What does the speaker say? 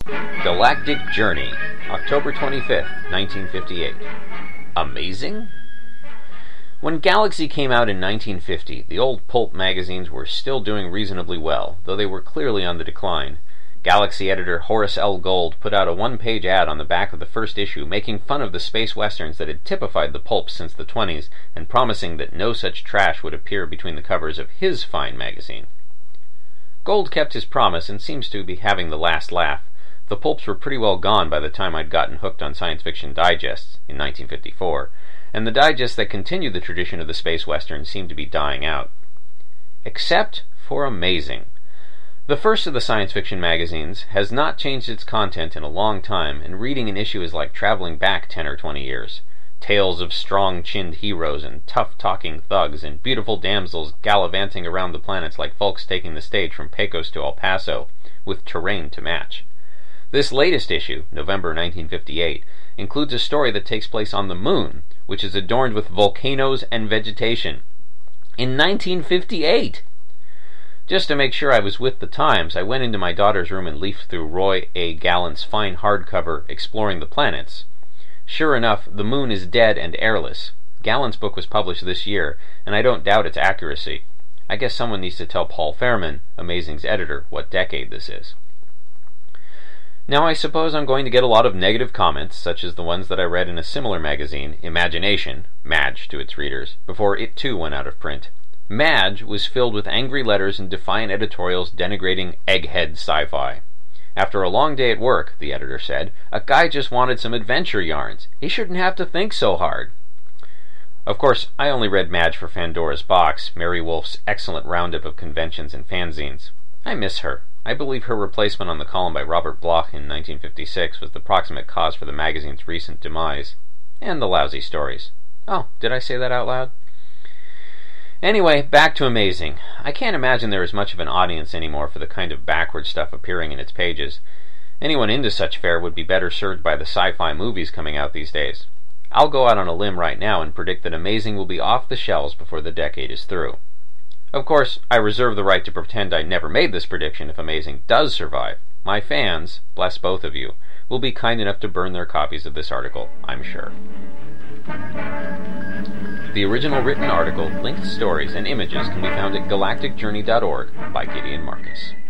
Galactic Journey, October 25th, 1958. Amazing? When Galaxy came out in 1950, the old pulp magazines were still doing reasonably well, though they were clearly on the decline. Galaxy editor Horace L. Gold put out a one-page ad on the back of the first issue making fun of the space westerns that had typified the pulp since the 20s and promising that no such trash would appear between the covers of his fine magazine. Gold kept his promise and seems to be having the last laugh. The pulps were pretty well gone by the time I'd gotten hooked on science fiction digests in 1954, and the digests that continued the tradition of the space western seemed to be dying out. Except for Amazing. The first of the science fiction magazines has not changed its content in a long time, and reading an issue is like traveling back 10 or 20 years. Tales of strong-chinned heroes and tough-talking thugs and beautiful damsels gallivanting around the planets like folks taking the stage from Pecos to El Paso, with terrain to match. This latest issue, November 1958, includes a story that takes place on the moon, which is adorned with volcanoes and vegetation. In 1958! Just to make sure I was with the times, I went into my daughter's room and leafed through Roy A. Gallant's fine hardcover Exploring the Planets. Sure enough, the moon is dead and airless. Gallant's book was published this year, and I don't doubt its accuracy. I guess someone needs to tell Paul Fairman, Amazing's editor, what decade this is. Now I suppose I'm going to get a lot of negative comments, such as the ones that I read in a similar magazine, Imagination, Madge to its readers, before it too went out of print. Madge was filled with angry letters and defiant editorials denigrating egghead sci-fi. After a long day at work, the editor said, a guy just wanted some adventure yarns. He shouldn't have to think so hard. Of course, I only read Madge for Pandora's Box, Mary Wolfe's excellent roundup of conventions and fanzines. I miss her. I believe her replacement on the column by Robert Bloch in 1956 was the proximate cause for the magazine's recent demise. And the lousy stories. Oh, did I say that out loud? Anyway, back to Amazing. I can't imagine there is much of an audience anymore for the kind of backward stuff appearing in its pages. Anyone into such fare would be better served by the sci-fi movies coming out these days. I'll go out on a limb right now and predict that Amazing will be off the shelves before the decade is through. Of course, I reserve the right to pretend I never made this prediction if Amazing does survive. My fans, bless both of you, will be kind enough to burn their copies of this article, I'm sure. The original written article, linked stories, and images can be found at galacticjourney.org by Gideon Marcus.